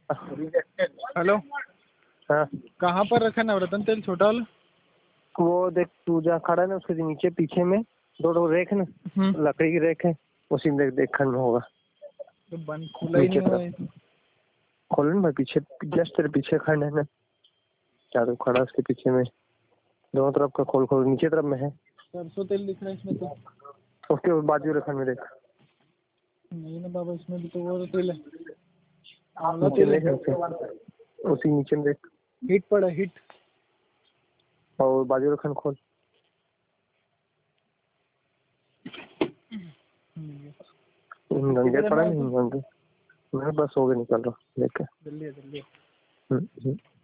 Hello, हाँ, कहाँ पर रखा नवरत्न तेल छोटा वाला? वो देख तू जहाँ खड़ा है ना उसके नीचे पीछे में दो रेक है ना, लकड़ी की रेक है, उसी में देख खंड में होगा। तो बंद खुला ही नहीं हुआ है। खोल ना भाई, पीछे जस्ट तेरे पीछे खंड है ना, क्या तो खड़ा उसके पीछे में, दोनों तरफ का खोल खोल नीचे तरफ में है। सरसों तेल दिख रहा है इसमें तो। उसके बाजू वाले खंड में देख। नहीं ना बाबा, इसमें भी तो वो तेल है, आंवला नीचे तेल देख है। उसी नीचे में देख, हिट पड़ा हिट। और बाजू वाला खंड खोल। गंगे पड़ा नहीं गंगे, मैं बस हो गया निकल रहा देख के। जल्दी जल्दी।